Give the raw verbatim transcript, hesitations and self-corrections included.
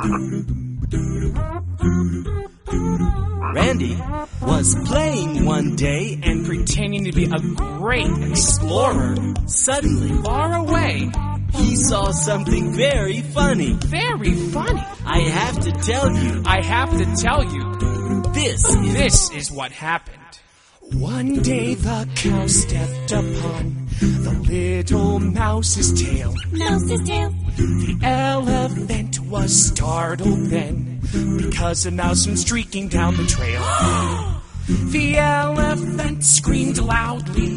Randy was playing one day and pretending to be a great explorer. Suddenly, Far away. he saw something very funny. Very funny. I have to tell you, I have to tell you, this is... this is what happened. One day the cow stepped upon the little mouse's tail. Mouse's tail. The elephant was startled then, because a mouse went streaking down the trail. The elephant screamed loudly.